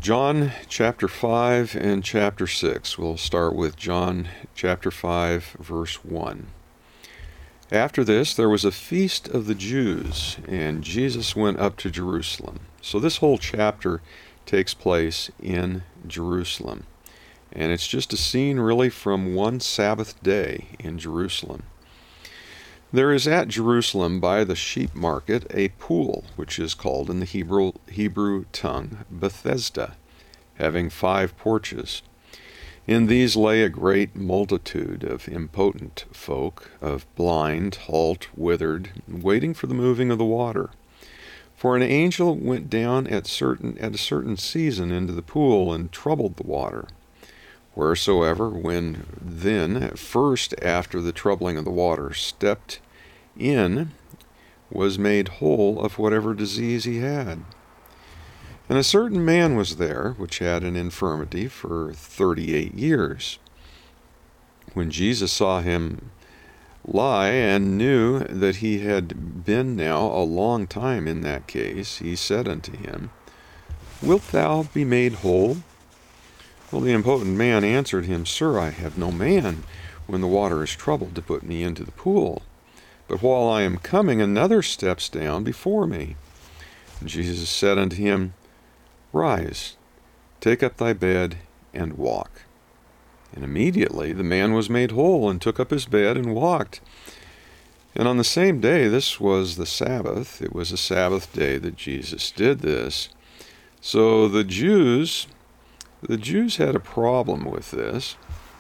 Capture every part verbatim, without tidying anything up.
John chapter five and chapter six. We'll start with John chapter five, verse one. After this, there was a feast of the Jews, and Jesus went up to Jerusalem. So this whole chapter takes place in Jerusalem. And it's just a scene really from one Sabbath day in Jerusalem. There is at Jerusalem by the sheep market a pool, which is called in the Hebrew, Hebrew tongue Bethesda, having five porches. In these lay a great multitude of impotent folk, of blind, halt, withered, waiting for the moving of the water. For an angel went down at certain at a certain season into the pool and troubled the water. Wheresoever, when then, first after the troubling of the water, stepped in, was made whole of whatever disease he had. And a certain man was there, which had an infirmity for thirty-eight years. When Jesus saw him lie, and knew that he had been now a long time in that case, he said unto him, Wilt thou be made whole? Well, the impotent man answered him, Sir, I have no man, when the water is troubled, to put me into the pool. But while I am coming, another steps down before me. And Jesus said unto him, Rise, take up thy bed, and walk. And immediately the man was made whole, and took up his bed, and walked. And on the same day, this was the Sabbath, it was a Sabbath day that Jesus did this. So the Jews... The Jews had a problem with this.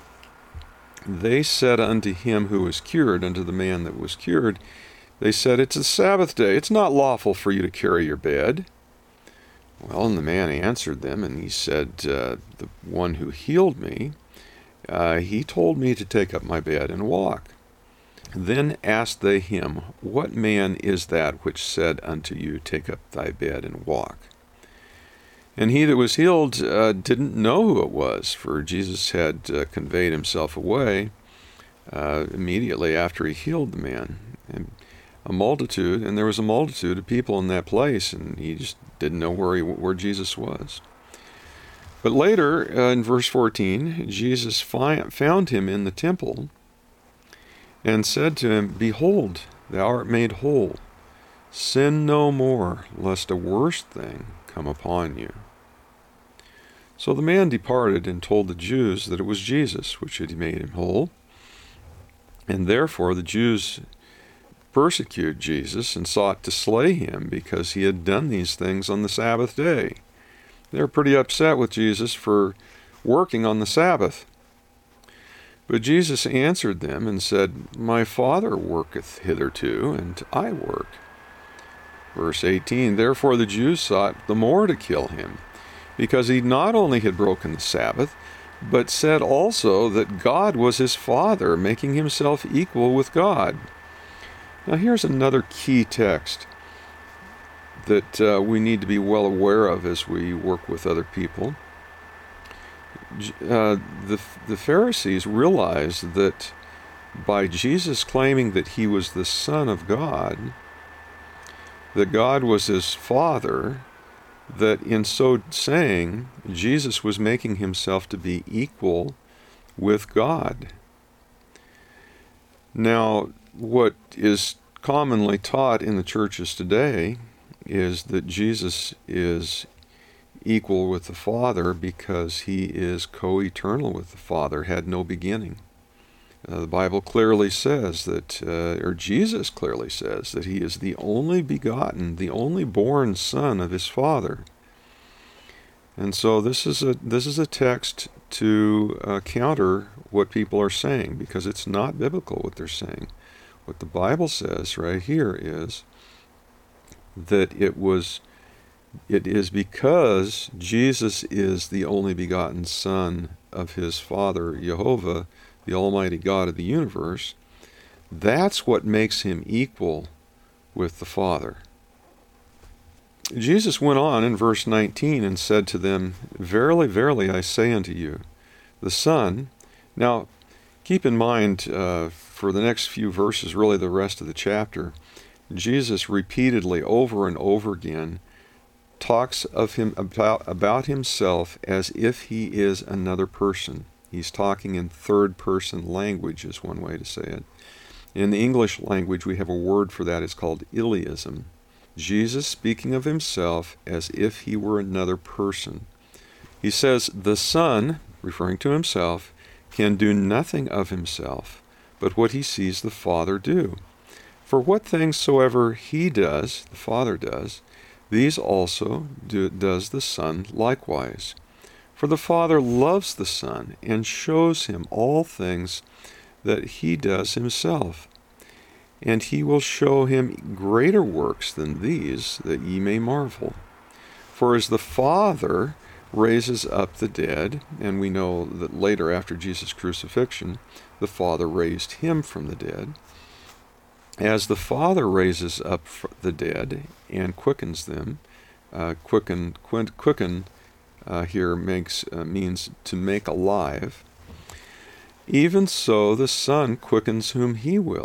They said unto him who was cured, unto the man that was cured, they said, It's a Sabbath day. It's not lawful for you to carry your bed. Well, and the man answered them, and he said, uh, The one who healed me, uh, he told me to take up my bed and walk. Then asked they him, What man is that which said unto you, Take up thy bed and walk? And he that was healed uh, didn't know who it was, for Jesus had uh, conveyed himself away uh, immediately after he healed the man. And a multitude, and there was a multitude of people in that place, and he just didn't know where he, where Jesus was. But later, uh, in verse fourteen, Jesus fi- found him in the temple, and said to him, Behold, thou art made whole. Sin no more, lest a worse thing come upon you. So the man departed and told the Jews that it was Jesus which had made him whole. And therefore the Jews persecuted Jesus and sought to slay him because he had done these things on the Sabbath day. They were pretty upset with Jesus for working on the Sabbath. But Jesus answered them and said, My Father worketh hitherto, and I work. Verse eighteen, Therefore the Jews sought the more to kill him, because he not only had broken the Sabbath, but said also that God was his Father, making himself equal with God. Now here's another key text that uh, we need to be well aware of as we work with other people. Uh, the, the Pharisees realized that by Jesus claiming that he was the Son of God, that God was his Father, that in so saying, Jesus was making himself to be equal with God. Now, what is commonly taught in the churches today is that Jesus is equal with the Father because he is co-eternal with the Father, had no beginning. Uh, the Bible clearly says that, uh, or Jesus clearly says, that he is the only begotten, the only born Son of his Father. And so this is a this is a text to uh, counter what people are saying, because it's not biblical what they're saying. What the Bible says right here is that it was, it is because Jesus is the only begotten Son of his Father, Jehovah, the Almighty God of the universe, that's what makes him equal with the Father. Jesus went on in verse nineteen and said to them, Verily, verily, I say unto you, the Son... Now, keep in mind, uh, for the next few verses, really the rest of the chapter, Jesus repeatedly, over and over again, talks of him about, about himself as if he is another person. He's talking in third person language is one way to say it. In the English language, we have a word for that. It's called Iliism. Jesus speaking of himself as if he were another person. He says, the Son, referring to himself, can do nothing of himself, but what he sees the Father do. For what things soever he does, the Father does, these also do, does the Son likewise. For the Father loves the Son, and shows him all things that he does himself. And he will show him greater works than these, that ye may marvel. For as the Father raises up the dead, and we know that later after Jesus' crucifixion, the Father raised him from the dead. As the Father raises up the dead and quickens them, uh, quicken, quicken uh, here makes uh, means to make alive, even so the Son quickens whom he will.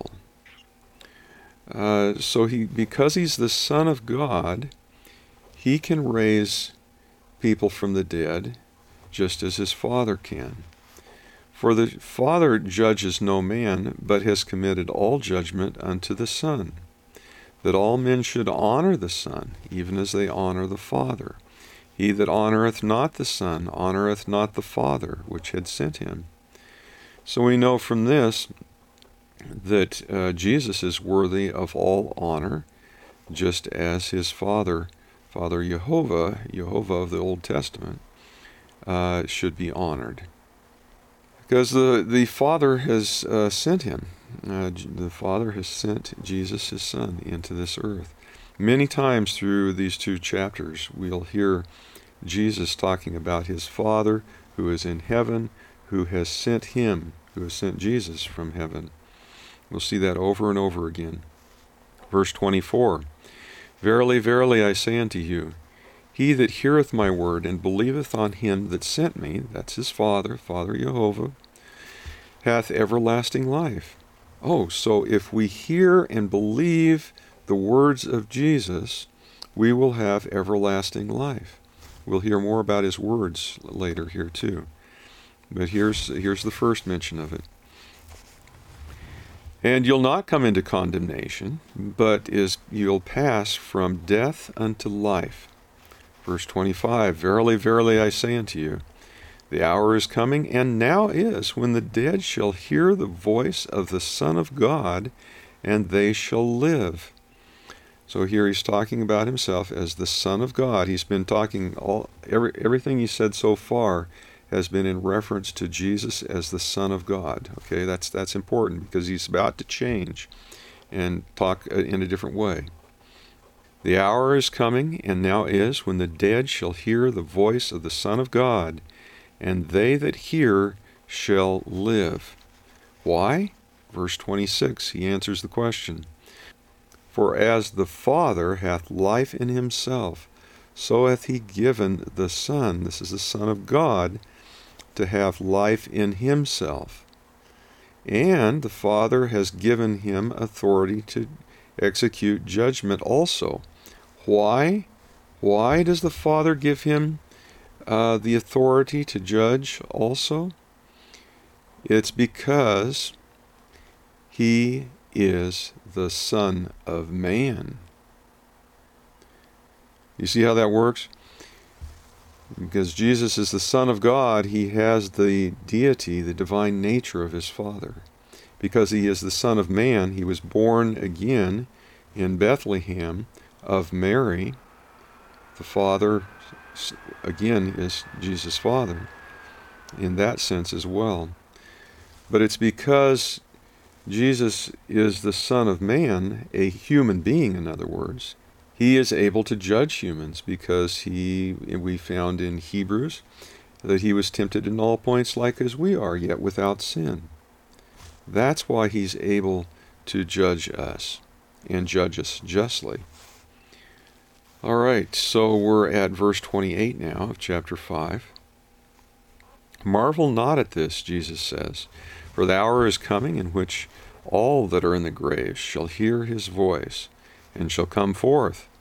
Uh, so he, because he's the Son of God, he can raise people from the dead just as his Father can. For the Father judges no man, but has committed all judgment unto the Son, that all men should honor the Son, even as they honor the Father. He that honoreth not the Son honoreth not the Father, which had sent him. So we know from this that uh, Jesus is worthy of all honor, just as his Father, Father Jehovah, Jehovah of the Old Testament, uh, should be honored. Because the, the Father has uh, sent him. Uh, the Father has sent Jesus, his Son, into this earth. Many times through these two chapters, we'll hear Jesus talking about his Father who is in heaven, who has sent him, who has sent Jesus from heaven. We'll see that over and over again. Verse twenty-four, Verily, verily, I say unto you, he that heareth my word and believeth on him that sent me, that's his Father, Father Jehovah, hath everlasting life. Oh, so if we hear and believe the words of Jesus, we will have everlasting life. We'll hear more about his words later here too. But here's, here's the first mention of it. And you'll not come into condemnation, but is you'll pass from death unto life. Verse twenty-five, Verily, verily, I say unto you, the hour is coming, and now is, when the dead shall hear the voice of the Son of God, and they shall live. So here he's talking about himself as the Son of God. He's been talking, all every, everything he said so far has been in reference to Jesus as the Son of God. Okay, that's that's important because he's about to change and talk in a different way. The hour is coming, and now is, when the dead shall hear the voice of the Son of God, and they that hear shall live. Why? Verse twenty-six, he answers the question. For as the Father hath life in himself, so hath he given the Son, this is the Son of God, to have life in himself. And the Father has given him authority to execute judgment also. Why? Why does the Father give him uh, the authority to judge also? It's because he is the Son of Man. You see how that works? Because Jesus is the Son of God, he has the deity, the divine nature of his Father. Because he is the Son of Man, he was born again in Bethlehem of Mary. The Father, again, is Jesus' Father in that sense as well. But it's because Jesus is the Son of Man, a human being, in other words, he is able to judge humans, because he, we found in Hebrews that he was tempted in all points like as we are, yet without sin. That's why he's able to judge us, and judge us justly. All right, so we're at verse twenty-eight now of chapter five. Marvel not at this, Jesus says, for the hour is coming in which all that are in the graves shall hear his voice, and shall come forth.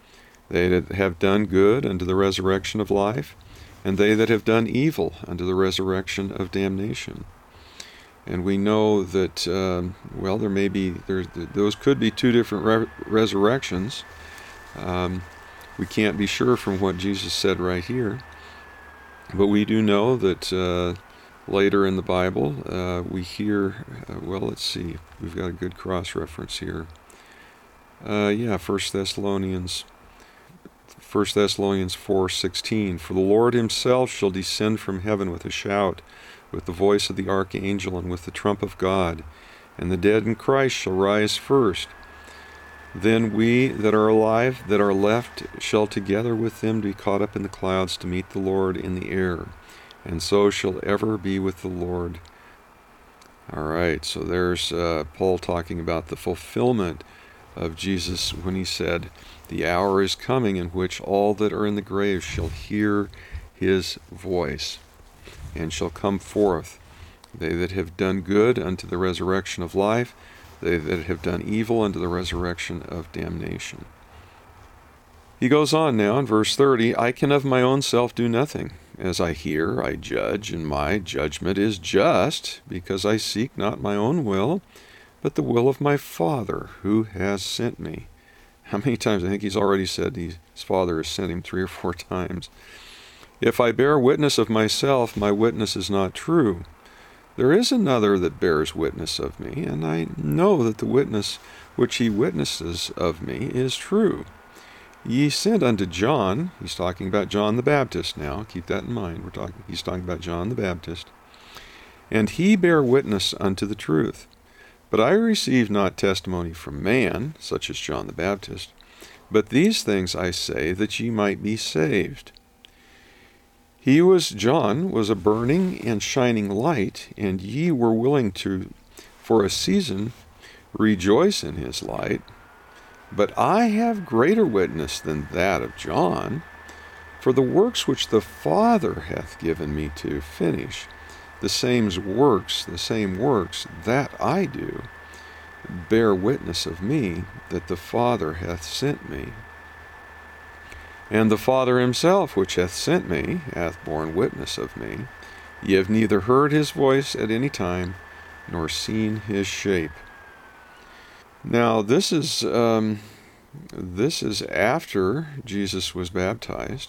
they that have done good unto the resurrection of life, and they that have done evil unto the resurrection of damnation. And we know that, um, well, there may be, there, those could be two different re- resurrections. Um, we can't be sure from what Jesus said right here. But we do know that uh, later in the Bible, uh, we hear, uh, well, let's see, we've got a good cross-reference here. Uh, yeah, First Thessalonians, First Thessalonians four sixteen. For the Lord himself shall descend from heaven with a shout, with the voice of the archangel, and with the trump of God, and the dead in Christ shall rise first. Then we that are alive, that are left, shall together with them be caught up in the clouds to meet the Lord in the air, and so shall ever be with the Lord. All right, so there's uh, Paul talking about the fulfillment of Jesus when he said, the hour is coming in which all that are in the grave shall hear his voice, and shall come forth, they that have done good unto the resurrection of life, they that have done evil unto the resurrection of damnation. He goes on now in verse thirty, I can of my own self do nothing. As I hear, I judge, and my judgment is just, because I seek not my own will, but the will of my Father, who has sent me. How many times? I think he's already said his Father has sent him three or four times. If I bear witness of myself, my witness is not true. There is another that bears witness of me, and I know that the witness which he witnesses of me is true. Ye sent unto John, he's talking about John the Baptist now, keep that in mind, we're talking, he's talking about John the Baptist, and he bare witness unto the truth. But I receive not testimony from man, such as John the Baptist, but these things I say, that ye might be saved. He was, John, was a burning and shining light, and ye were willing to, for a season, rejoice in his light. But I have greater witness than that of John, for the works which the Father hath given me to finish, the same works, the same works that I do, bear witness of me that the Father hath sent me. And the Father himself, which hath sent me, hath borne witness of me. Ye have neither heard his voice at any time, nor seen his shape. Now, this is um, this is after Jesus was baptized,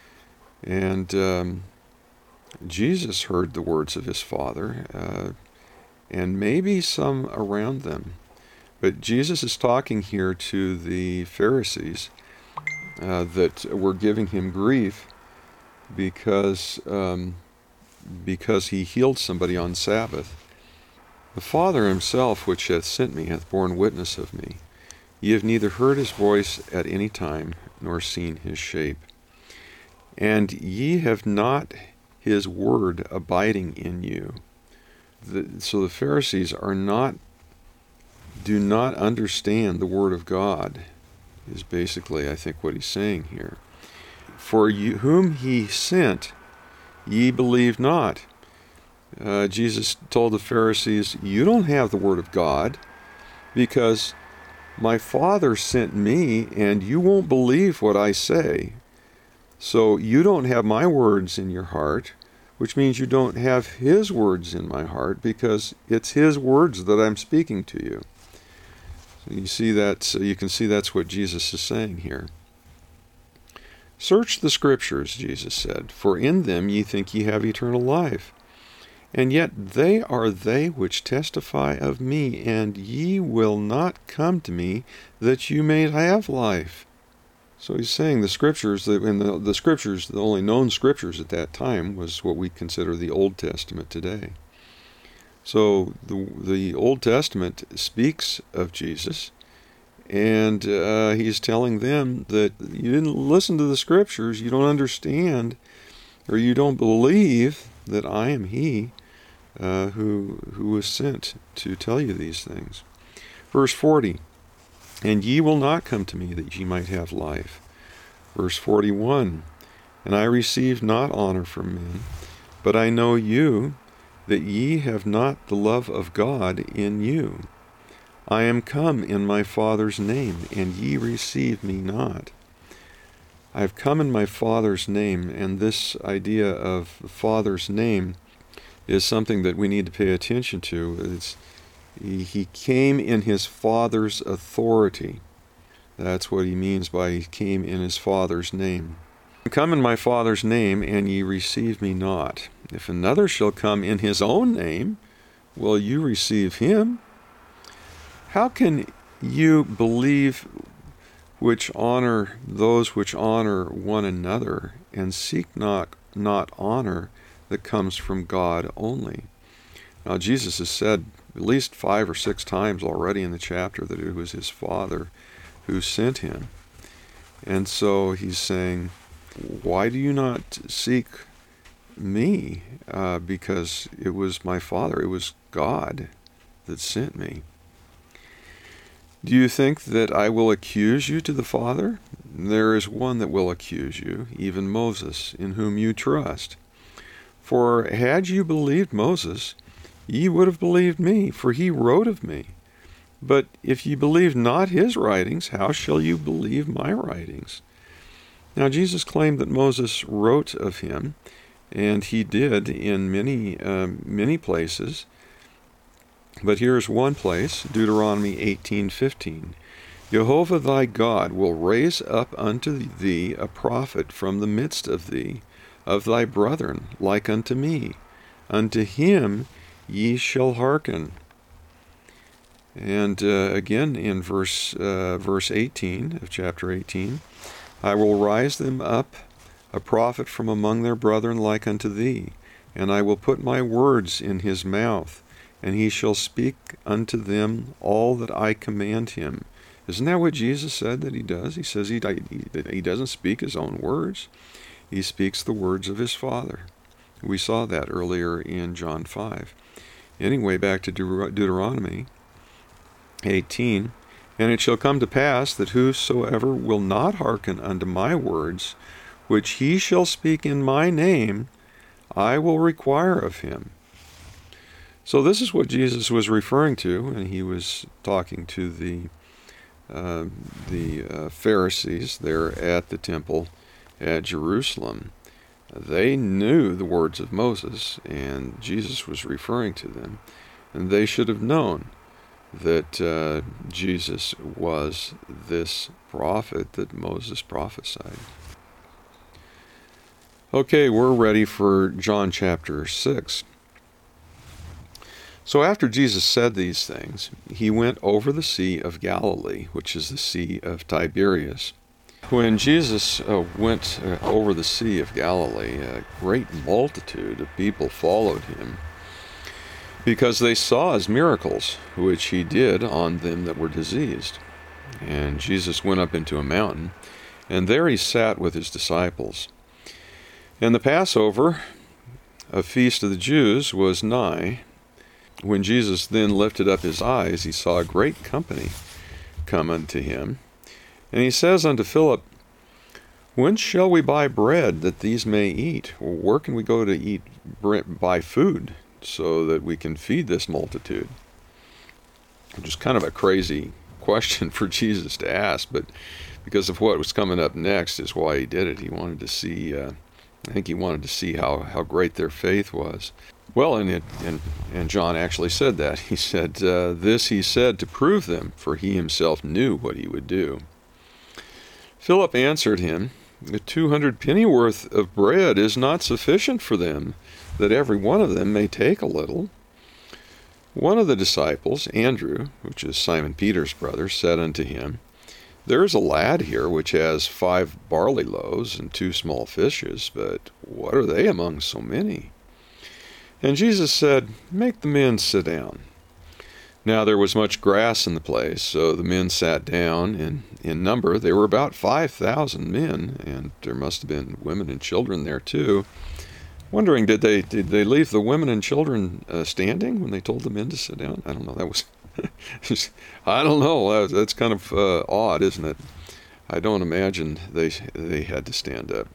and um, Jesus heard the words of his Father, uh, and maybe some around them. But Jesus is talking here to the Pharisees uh, that were giving him grief because um, because he healed somebody on Sabbath. The Father himself, which hath sent me, hath borne witness of me. Ye have neither heard his voice at any time, nor seen his shape. And ye have not his word abiding in you. The, so the Pharisees are not, do not understand the word of God, is basically, I think, what he's saying here. For you, whom he sent, ye believe not. Uh, Jesus told the Pharisees, you don't have the word of God, because my Father sent me, and you won't believe what I say. So you don't have my words in your heart, which means you don't have his words in my heart, because it's his words that I'm speaking to you. So you see that, so you can see that's what Jesus is saying here. Search the Scriptures, Jesus said, for in them ye think ye have eternal life. And yet they are they which testify of me, and ye will not come to me that you may have life. So he's saying the Scriptures, that in the, the Scriptures, the only known Scriptures at that time was what we consider the Old Testament today. So the, the Old Testament speaks of Jesus, and uh, he's telling them that you didn't listen to the Scriptures, you don't understand, or you don't believe that I am he uh, who who was sent to tell you these things. Verse forty, and ye will not come to me that ye might have life. Verse forty-one, and I receive not honor from men, but I know you, that ye have not the love of God in you. I am come in my Father's name, and ye receive me not. I have come in my Father's name, and this idea of the Father's name is something that we need to pay attention to. It's, he, he came in his Father's authority. That's what he means by he came in his Father's name. Come in my Father's name, and ye receive me not. If another shall come in his own name, will you receive him? How can you believe which honor those which honor one another, and seek not, not honor that comes from God only? Now, Jesus has said at least five or six times already in the chapter that it was his Father who sent him. And so he's saying, why do you not seek me? Uh, because it was my Father, it was God that sent me. Do you think that I will accuse you to the Father? There is one that will accuse you, even Moses, in whom you trust. For had you believed Moses, ye would have believed me, for he wrote of me. But if ye believe not his writings, how shall you believe my writings? Now Jesus claimed that Moses wrote of him, and he did in many, um, many places. But here's one place, Deuteronomy eighteen fifteen. Jehovah thy God will raise up unto thee a prophet from the midst of thee, of thy brethren, like unto me. Unto him ye shall hearken. And uh, again in verse uh, verse eighteen of chapter eighteen, I will rise them up a prophet from among their brethren like unto thee, and I will put my words in his mouth, and he shall speak unto them all that I command him. Isn't that what Jesus said that he does? He says he, he, he doesn't speak his own words. He speaks the words of his Father. We saw that earlier in John five. Anyway, back to Deut- Deuteronomy eighteen. And it shall come to pass that whosoever will not hearken unto my words, which he shall speak in my name, I will require of him. So this is what Jesus was referring to, and he was talking to the uh, the uh, Pharisees there at the temple at Jerusalem. They knew the words of Moses, and Jesus was referring to them, and they should have known that uh, Jesus was this prophet that Moses prophesied. Okay, we're ready for John chapter six. So after Jesus said these things, he went over the Sea of Galilee, which is the Sea of Tiberias. When Jesus uh, went uh, over the Sea of Galilee, a great multitude of people followed him, because they saw his miracles, which he did on them that were diseased. And Jesus went up into a mountain, and there he sat with his disciples. And the Passover, a feast of the Jews, was nigh. When Jesus then lifted up his eyes, he saw a great company come unto him. And he says unto Philip, Whence shall we buy bread that these may eat? Or where can we go to eat buy food so that we can feed this multitude? Which is kind of a crazy question for Jesus to ask, but because of what was coming up next is why he did it. He wanted to see, uh, I think he wanted to see how, how great their faith was. Well, and, it, and, and John actually said that. He said, uh, this he said to prove them, for he himself knew what he would do. Philip answered him, The two hundred pennyworth of bread is not sufficient for them, that every one of them may take a little. One of the disciples, Andrew, which is Simon Peter's brother, said unto him, There is a lad here which has five barley loaves and two small fishes, but what are they among so many? And Jesus said, Make the men sit down. Now there was much grass in the place, so the men sat down. In, in number, they were about five thousand men, and there must have been women and children there too. Wondering, did they did they leave the women and children uh, standing when they told the men to sit down? I don't know. That was, I don't know. That's kind of uh, odd, isn't it? I don't imagine they they had to stand up.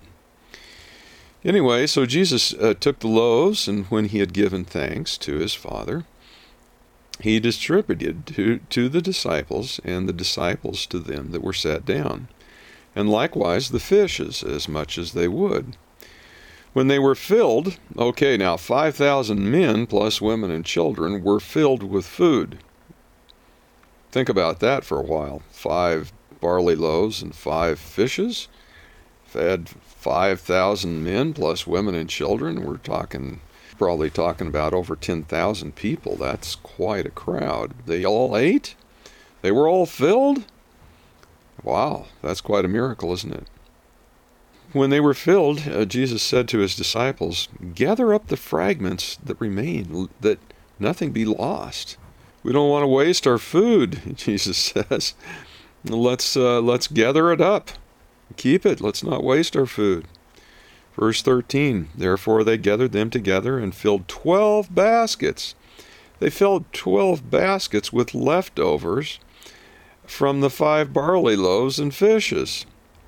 Anyway, so Jesus uh, took the loaves, and when he had given thanks to his Father, he distributed to, to the disciples, and the disciples to them that were sat down. and likewise the fishes, as much as they would. When they were filled, okay, now five thousand men plus women and children were filled with food. Think about that for a while. Five barley loaves and five fishes fed five thousand men plus women and children. We're talking, probably talking about over ten thousand people. That's quite a crowd. They all ate? They were all filled? Wow, that's quite a miracle, isn't it? When they were filled, uh, Jesus said to his disciples, "Gather up the fragments that remain, that nothing be lost." We don't want to waste our food, Jesus says. Let's uh, let's gather it up. Keep it. Let's not waste our food. Verse thirteen, therefore they gathered them together and filled twelve baskets. They filled twelve baskets with leftovers from the five barley loaves and fishes.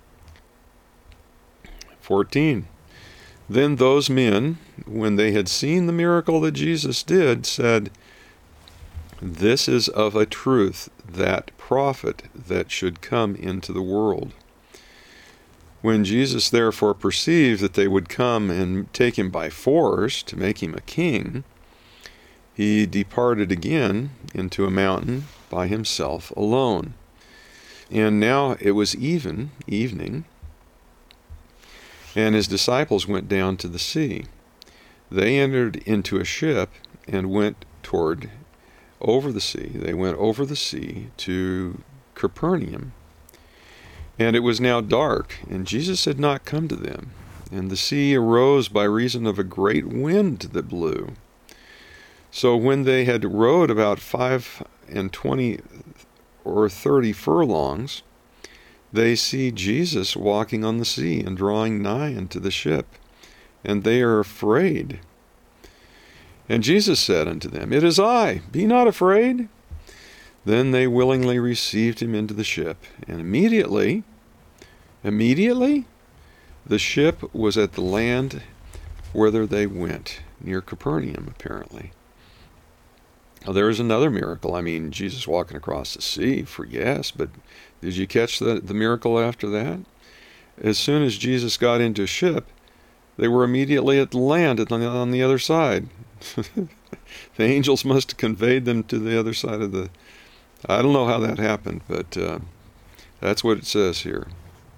fourteen. Then those men, when they had seen the miracle that Jesus did, said, "This is of a truth that prophet that should come into the world." When Jesus therefore perceived that they would come and take him by force to make him a king, he departed again into a mountain by himself alone. And now it was even, evening, and his disciples went down to the sea. They entered into a ship and went toward, over the sea. They went over the sea to Capernaum. And it was now dark, and Jesus had not come to them. And the sea arose by reason of a great wind that blew. So when they had rowed about five and twenty or thirty furlongs, they see Jesus walking on the sea and drawing nigh unto the ship, and they are afraid. And Jesus said unto them, "It is I, be not afraid." Then they willingly received him into the ship, and immediately, immediately, the ship was at the land whither they went, near Capernaum, apparently. Now, there is another miracle. I mean, Jesus walking across the sea, for yes, but did you catch the, the miracle after that? As soon as Jesus got into a ship, they were immediately at the land on the, on the other side. The angels must have conveyed them to the other side of the... I don't know how that happened, but uh, that's what it says here.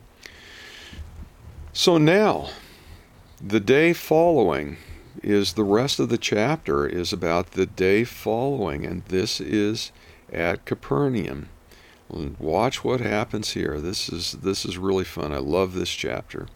So now, the day following is the rest of the chapter is about the day following, and this is at Capernaum. Watch what happens here. This is this is really fun. I love this chapter.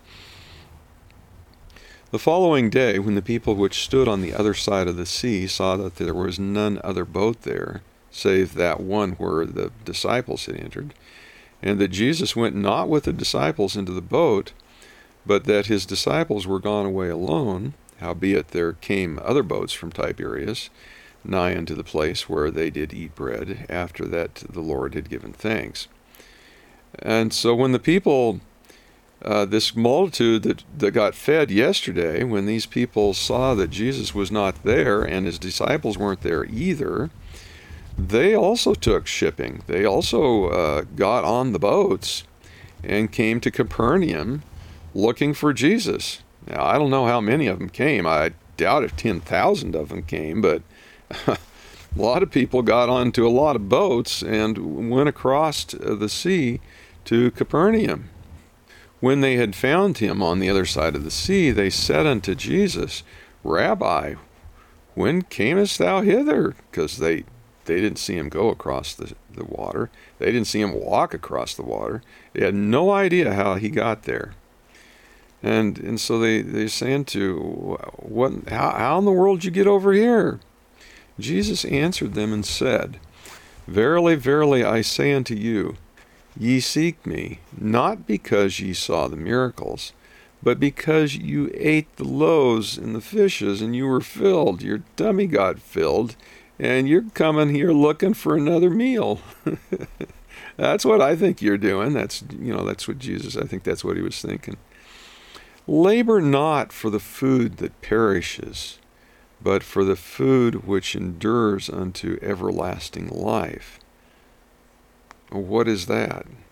The following day, when the people which stood on the other side of the sea saw that there was none other boat there, save that one where the disciples had entered, and that Jesus went not with the disciples into the boat, but that his disciples were gone away alone, howbeit there came other boats from Tiberias, nigh unto the place where they did eat bread, after that the Lord had given thanks. And so when the people, uh, this multitude that, that got fed yesterday, when these people saw that Jesus was not there and his disciples weren't there either, they also took shipping. They also uh, got on the boats and came to Capernaum looking for Jesus. Now, I don't know how many of them came. I doubt if ten thousand of them came, but a lot of people got onto a lot of boats and went across the sea to Capernaum. When they had found him on the other side of the sea, they said unto Jesus, "Rabbi, when camest thou hither?" Because they, they didn't see him go across the, the water. They didn't see him walk across the water. They had no idea how he got there. And and so they, they're saying to, what, how, how in the world did you get over here? Jesus answered them and said, "Verily, verily, I say unto you, ye seek me, not because ye saw the miracles, but because you ate the loaves and the fishes, and you were filled. Your tummy got filled, and you're coming here looking for another meal." That's what I think you're doing. That's, you know, that's what Jesus, I think that's what he was thinking. "Labor not for the food that perishes, but for the food which endures unto everlasting life." What is that?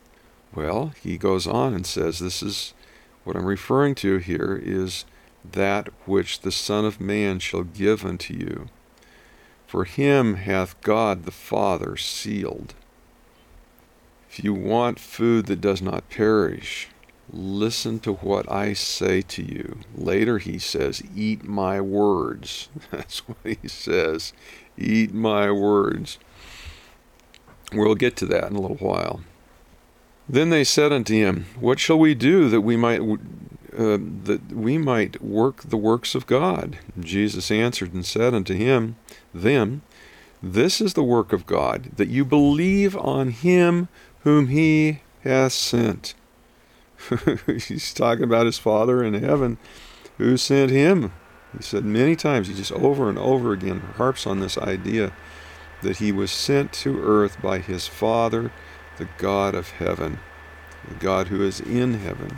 Well, he goes on and says, this is what I'm referring to here is that which the Son of Man shall give unto you. For him hath God the Father sealed. If you want food that does not perish, listen to what I say to you. Later he says, eat my words. That's what he says. Eat my words. We'll get to that in a little while. Then they said unto him, what shall we do that we might uh, that we might work the works of God? Jesus answered and said unto him, them, this is the work of God, that you believe on him whom he hath sent. He's talking about his Father in heaven who sent him. He said many times, he just over and over again harps on this idea that he was sent to earth by his Father, the God of heaven, the God who is in heaven.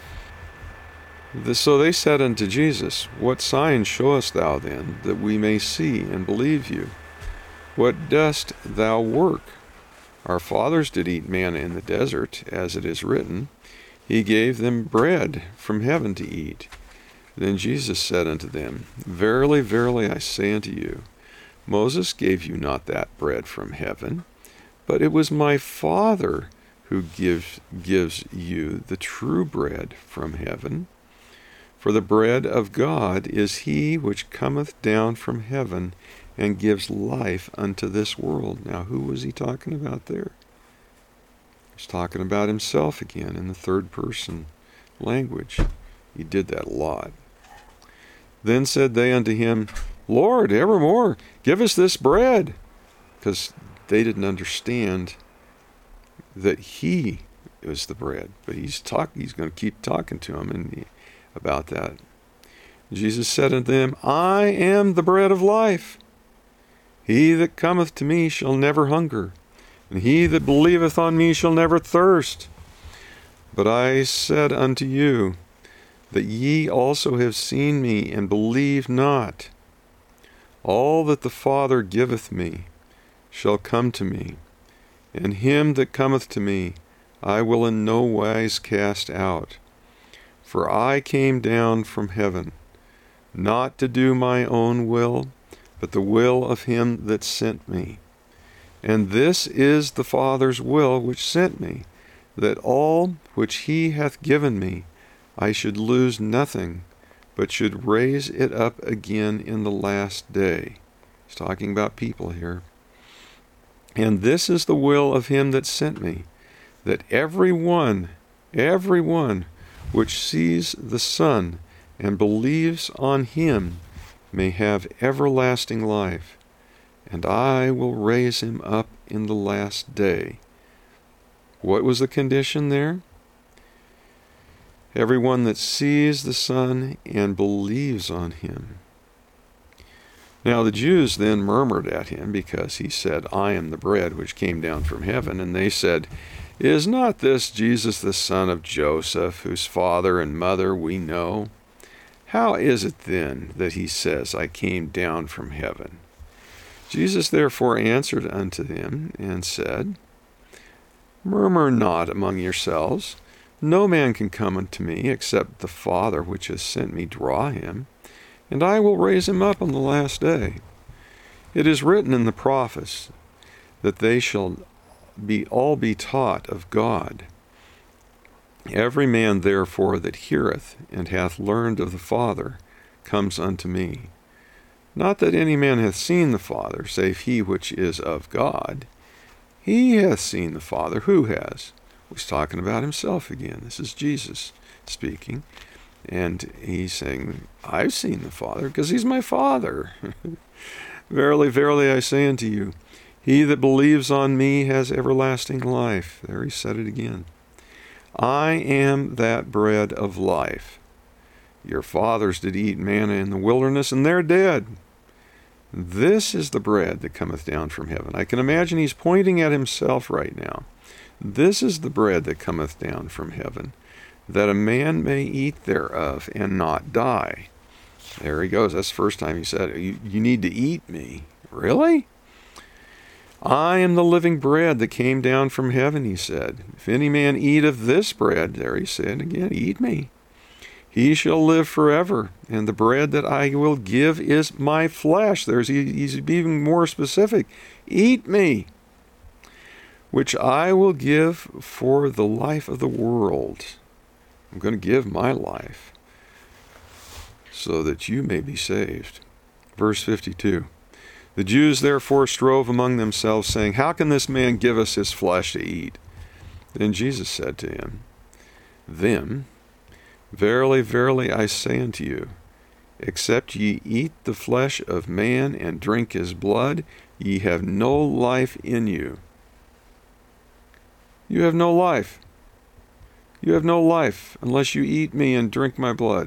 So they said unto Jesus, what sign showest thou then, that we may see and believe you? What dost thou work? Our fathers did eat manna in the desert, as it is written, he gave them bread from heaven to eat. Then Jesus said unto them, verily, verily, I say unto you, Moses gave you not that bread from heaven, but it was my Father who gives, gives you the true bread from heaven. For the bread of God is he which cometh down from heaven and gives life unto this world. Now, who was he talking about there? He's talking about himself again in the third person language. He did that a lot. Then said they unto him, Lord, evermore, give us this bread. Because they didn't understand that he was the bread. But he's talk, he's going to keep talking to them and about that. Jesus said unto them, I am the bread of life. He that cometh to me shall never hunger, and he that believeth on me shall never thirst. But I said unto you, that ye also have seen me, and believe not. All that the Father giveth me shall come to me, and him that cometh to me I will in no wise cast out. For I came down from heaven, not to do my own will, but the will of him that sent me. And this is the Father's will which sent me, that all which he hath given me I should lose nothing, but should raise it up again in the last day. He's talking about people here. And this is the will of him that sent me, that every one, every one which sees the Son and believes on him may have everlasting life, and I will raise him up in the last day. What was the condition there? Everyone that sees the Son and believes on him. Now the Jews then murmured at him, because he said, I am the bread which came down from heaven. And they said, Is not this Jesus the son of Joseph, whose father and mother we know? How is it then that he says, I came down from heaven? Jesus therefore answered unto them, and said, Murmur not among yourselves. No man can come unto me, except the Father which has sent me draw him, and I will raise him up on the last day. It is written in the prophets, that they shall be all be taught of God. Every man therefore that heareth and hath learned of the Father comes unto me. Not that any man hath seen the Father, save he which is of God. He hath seen the Father. Who has? He's talking about himself again. This is Jesus speaking. And he's saying, I've seen the Father, because he's my Father. Verily, verily, I say unto you, he that believes on me has everlasting life. There he said it again. I am that bread of life. Your fathers did eat manna in the wilderness, and they're dead. This is the bread that cometh down from heaven. I can imagine he's pointing at himself right now. This is the bread that cometh down from heaven, that a man may eat thereof and not die. There he goes. That's the first time he said it. You, you need to eat me. Really? I am the living bread that came down from heaven, he said. If any man eat of this bread, there he said again, eat me, he shall live forever. And the bread that I will give is my flesh. There's he's even more specific. Eat me, which I will give for the life of the world. I'm going to give my life so that you may be saved. Verse fifty-two. The Jews therefore strove among themselves, saying, how can this man give us his flesh to eat? Then Jesus said to him, them, verily, verily, I say unto you, except ye eat the flesh of man and drink his blood, ye have no life in you. You have no life. You have no life unless you eat me and drink my blood.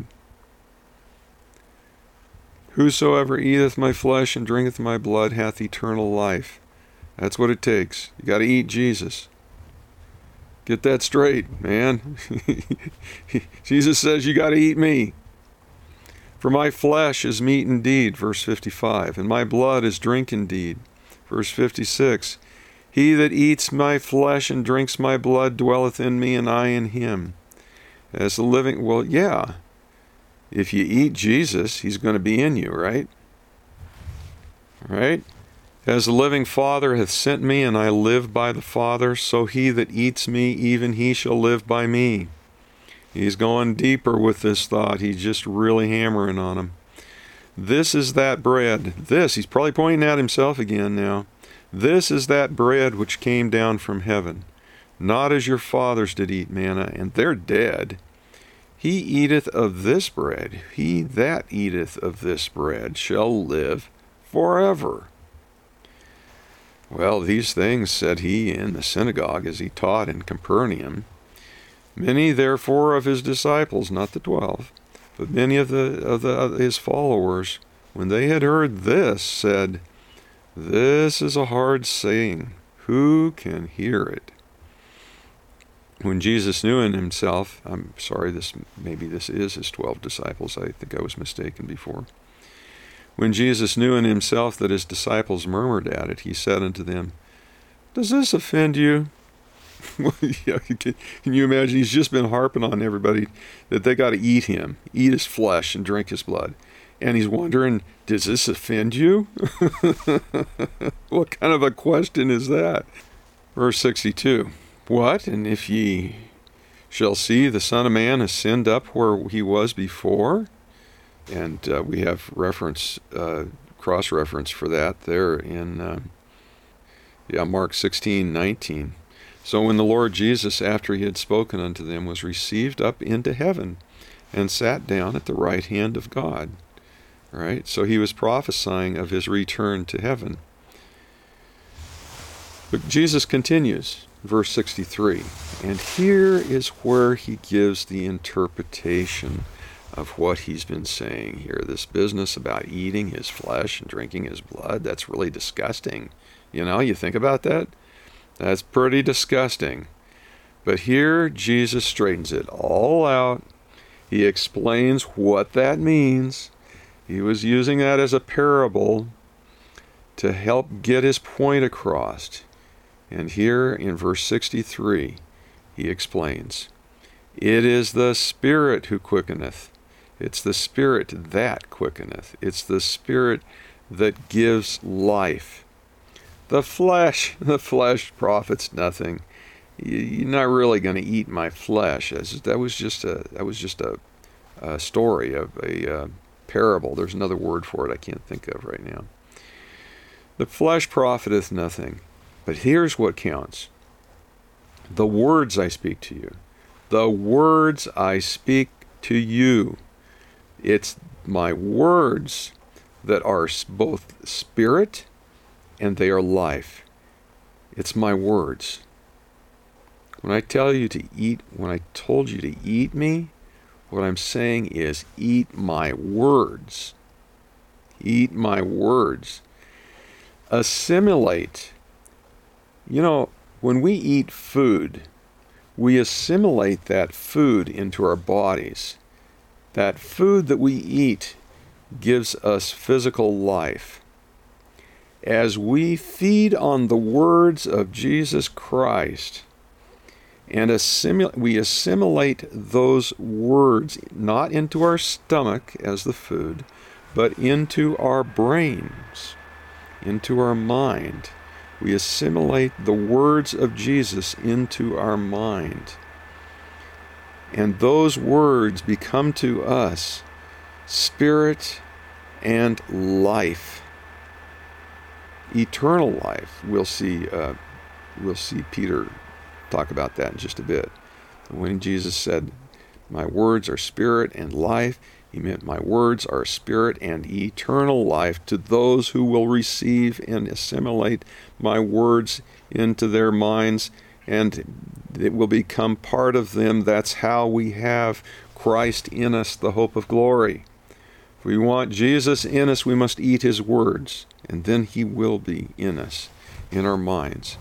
Whosoever eateth my flesh and drinketh my blood hath eternal life. That's what it takes. You got to eat Jesus. Get that straight, man. Jesus says you got to eat me. For my flesh is meat indeed, verse fifty-five, and my blood is drink indeed. Verse fifty-six, he that eats my flesh and drinks my blood dwelleth in me, and I in him. As the living, well, yeah. If you eat Jesus, he's going to be in you, right? Right? As the living Father hath sent me, and I live by the Father, so he that eats me, even he shall live by me. He's going deeper with this thought. He's just really hammering on him. This is that bread. This, he's probably pointing at himself again now. This is that bread which came down from heaven, not as your fathers did eat manna, and they're dead. He eateth of this bread, he that eateth of this bread shall live forever. Well, these things said he in the synagogue as he taught in Capernaum. Many therefore of his disciples, not the twelve, but many of the of the of his followers, when they had heard this, said, this is a hard saying, who can hear it? When Jesus knew in himself, I'm sorry, this maybe this is his twelve disciples. I think I was mistaken before. When Jesus knew in himself that his disciples murmured at it, he said unto them, does this offend you? Yeah, can, can you imagine? He's just been harping on everybody that they got to eat him, eat his flesh and drink his blood. And he's wondering, does this offend you? What kind of a question is that? Verse sixty-two. What? And if ye shall see the Son of Man ascend up where he was before? And uh, we have reference, uh, cross-reference for that there in uh, yeah, Mark sixteen nineteen. So when the Lord Jesus, after he had spoken unto them, was received up into heaven and sat down at the right hand of God. Right? So he was prophesying of his return to heaven. But Jesus continues. Verse sixty-three, and here is where he gives the interpretation of what he's been saying here. This business about eating his flesh and drinking his blood, that's really disgusting. You know, you think about that? That's pretty disgusting. But here Jesus straightens it all out. He explains what that means. He was using that as a parable to help get his point across. And here in verse sixty-three, he explains, it is the Spirit who quickeneth. It's the Spirit that quickeneth. It's the Spirit that gives life. The flesh, the flesh profits nothing. You're not really going to eat my flesh. That was just a, that was just a, a story of a uh, parable. There's another word for it I can't think of right now. The flesh profiteth nothing. But here's what counts. The words I speak to you. The words I speak to you. It's my words that are both spirit and they are life. It's my words. When I tell you to eat, when I told you to eat me, what I'm saying is eat my words. Eat my words. Assimilate. You know, when we eat food, we assimilate that food into our bodies. That food that we eat gives us physical life. as we feed on the words of Jesus Christ, and assimil- we assimilate those words not into our stomach as the food, but into our brains, into our mind. We assimilate the words of Jesus into our mind. And those words become to us spirit and life. Eternal life. We'll see, uh, we'll see Peter talk about that in just a bit. When Jesus said, "My words are spirit and life," he meant my words are spirit and eternal life to those who will receive and assimilate my words into their minds, and it will become part of them. That's how we have Christ in us, the hope of glory. If we want Jesus in us, we must eat his words, and then he will be in us, in our minds.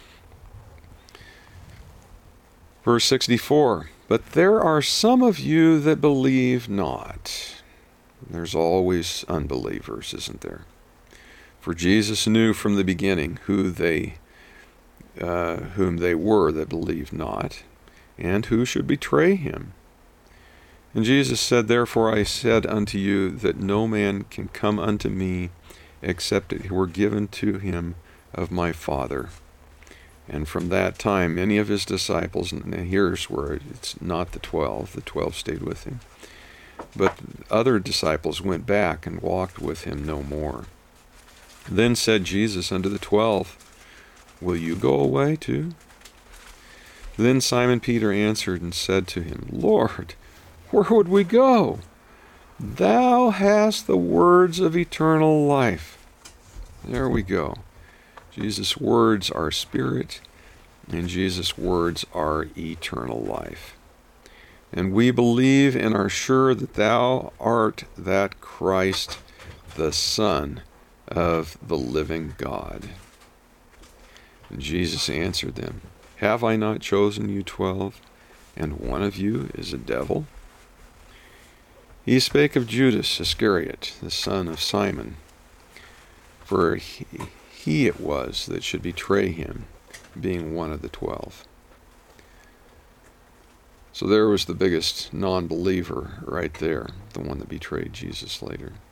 Verse sixty-four, "But there are some of you that believe not." There's always unbelievers, isn't there? For Jesus knew from the beginning who they, uh, whom they were that believed not, and who should betray him. And Jesus said, "Therefore I said unto you that no man can come unto me except it were given to him of my Father." And from that time, many of his disciples, and here's where it's not the twelve, the twelve stayed with him, but other disciples went back and walked with him no more. Then said Jesus unto the twelve, "Will you go away too?" Then Simon Peter answered and said to him, "Lord, where would we go? Thou hast the words of eternal life." There we go. Jesus' words are spirit, and Jesus' words are eternal life. And we believe and are sure that thou art that Christ, the Son of the living God. And Jesus answered them, "Have I not chosen you twelve, and one of you is a devil?" He spake of Judas Iscariot, the son of Simon, for he, he it was that should betray him, being one of the twelve. So there was the biggest non-believer right there, the one that betrayed Jesus later.